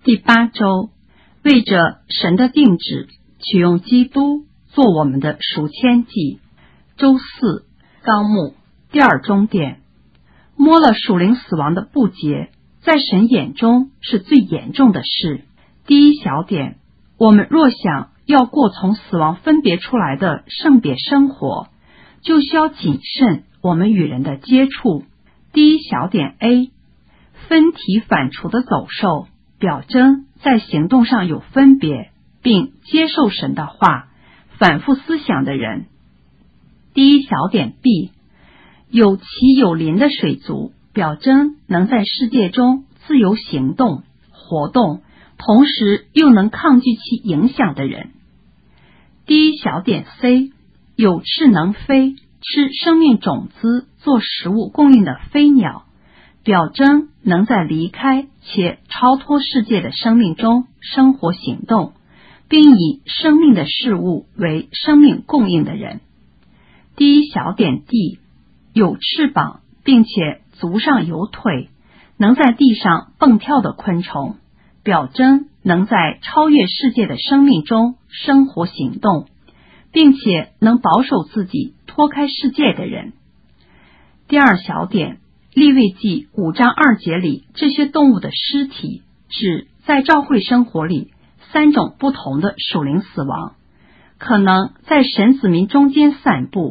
第8周，为着神的定旨，取用基督做我们的赎愆祭。周4，纲目第2中点，摸了属灵死亡的不洁，在神眼中是最严重的事。第1小点，我们若想要过从死亡分别出来的圣别生活，就需要谨慎我们与人的接触。第1小点 A， 分体反刍的走兽，表征在行动上有分别，并接受神的话，反复思想的人。第1小点 B， 有其有灵的水族，表征能在世界中自由行动、活动，同时又能抗拒其影响的人。第1小点 C， 有翅能飞，吃生命种子做食物供应的飞鸟，表征能在离开且超脱世界的生命中生活行动，并以生命的事物为生命供应的人。第1小点 D， 有翅膀并且足上有腿，能在地上蹦跳的昆虫，表征能在超越世界的生命中生活行动，并且能保守自己脱开世界的人。第2小点，利未记5章2节里这些动物的尸体，指在教会生活里3种不同的属灵死亡，可能在神子民中间散布。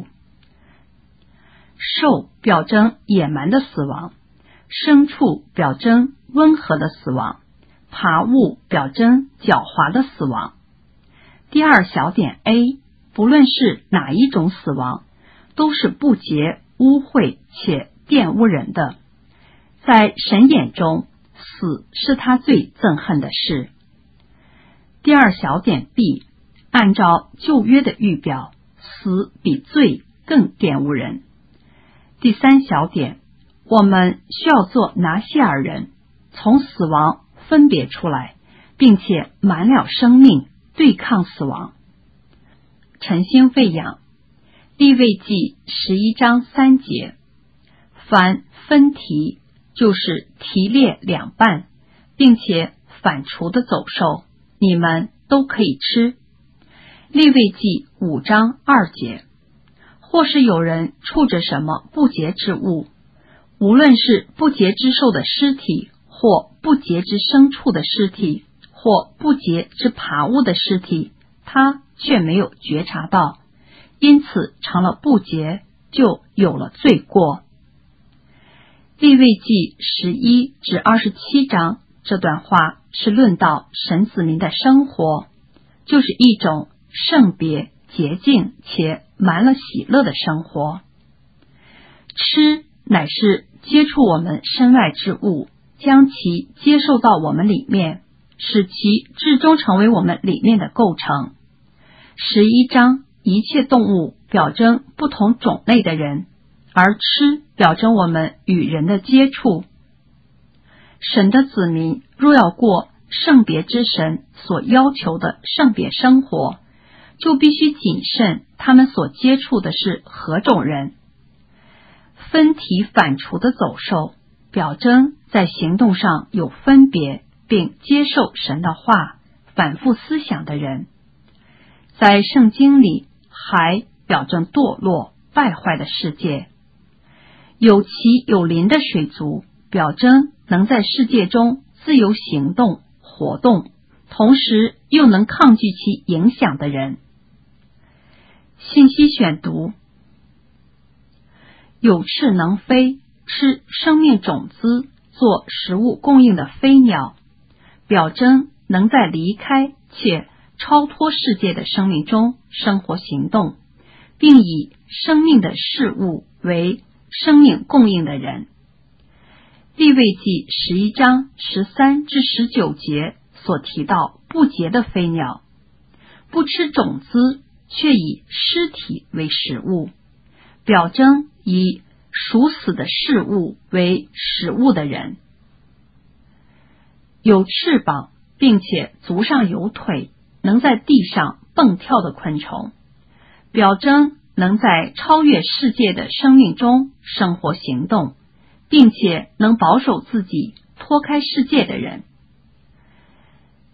兽表征野蛮的死亡，牲畜表征温和的死亡，爬物表征狡猾的死亡。第2小点 A， 不论是哪一种死亡，都是不洁、污秽且玷污人的。在神眼中，死是他最憎恨的事。第2小点 B， 按照旧约的预表，死比罪更玷污人。第3小点，我们需要做拿西尔人，从死亡分别出来，并且满了生命，对抗死亡。晨星喂养，利未记11章3节，凡分蹄，就是蹄裂2半，并且反刍的走兽，你们都可以吃。利未记5章2节，或是有人触着什么不洁之物，无论是不洁之兽的尸体，或不洁之牲畜的尸体，或不洁之爬物的尸体，他却没有觉察到，因此成了不洁，就有了罪过。利未记11至27章这段话是论到神子民的生活，就是一种圣别、洁净且满了喜乐的生活。吃乃是接触我们身外之物，将其接受到我们里面，使其至终成为我们里面的构成。11章一切动物表征不同种类的人，而吃表征我们与人的接触。神的子民若要过圣别之神所要求的圣别生活，就必须谨慎他们所接触的是何种人。分体反刍的走兽，表征在行动上有分别，并接受神的话，反复思想的人。在圣经里，还表征堕落、败坏的世界。有其有灵的水族，表征能在世界中自由行动、活动，同时又能抗拒其影响的人。信息选读：有翅能飞，吃生命种子做食物供应的飞鸟，表征能在离开且超脱世界的生命中生活行动，并以生命的事物为生命供应的人。利未记11章13至19节所提到不洁的飞鸟，不吃种子，却以尸体为食物，表征以属死的事物为食物的人。有翅膀并且足上有腿，能在地上蹦跳的昆虫，表征能在超越世界的生命中生活行动，并且能保守自己脱开世界的人。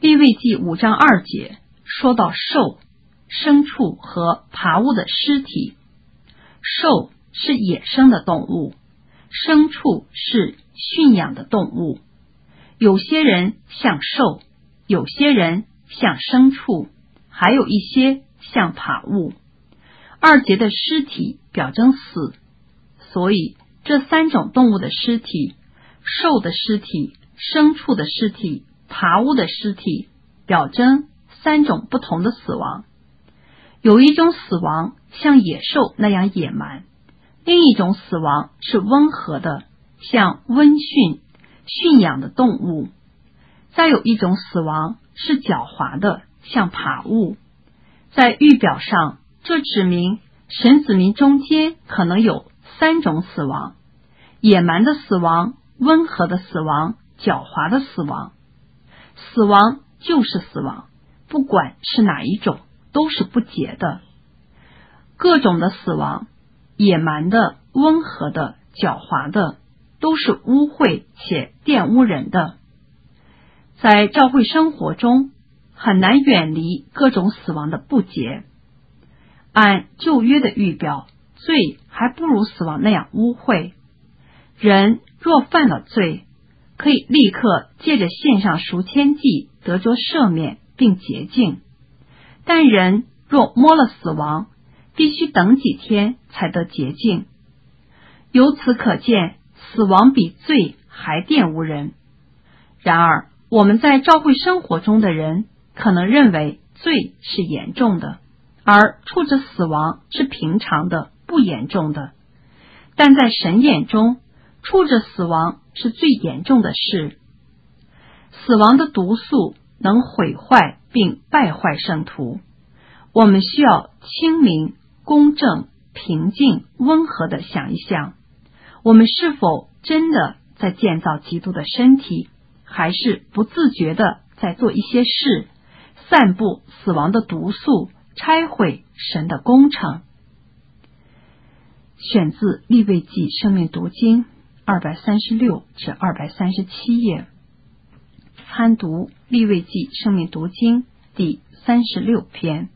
利未记5章2节说到兽、牲畜和爬物的尸体。兽是野生的动物，牲畜是驯养的动物。有些人像兽，有些人像牲畜，还有一些像爬物。2节的尸体表征死，所以这3种动物的尸体，兽的尸体、牲畜的尸体、爬物的尸体，表征3种不同的死亡。有一种死亡像野兽那样野蛮，另一种死亡是温和的，像温驯、驯养的动物。再有一种死亡是狡猾的，像爬物。在预表上，这指明神子民中间可能有3种死亡：野蛮的死亡、温和的死亡、狡猾的死亡。死亡就是死亡，不管是哪一种，都是不洁的。各种的死亡，野蛮的、温和的、狡猾的，都是污秽且玷污人的。在教会生活中，很难远离各种死亡的不洁。按旧约的预表，罪还不如死亡那样污秽。人若犯了罪，可以立刻借着献上赎愆祭得着赦免并洁净，但人若摸了死亡，必须等几天才得洁净。由此可见，死亡比罪还玷污人。然而我们在教会生活中的人可能认为罪是严重的，而触着死亡是平常的、不严重的。但在神眼中，触着死亡是最严重的事。死亡的毒素能毁坏并败坏圣徒。我们需要清明、公正、平静、温和地想一想，我们是否真的在建造基督的身体，还是不自觉地在做一些事，散布死亡的毒素，拆毁神的工程。选自利未记生命读经236至237页，参读利未记生命读经第36篇。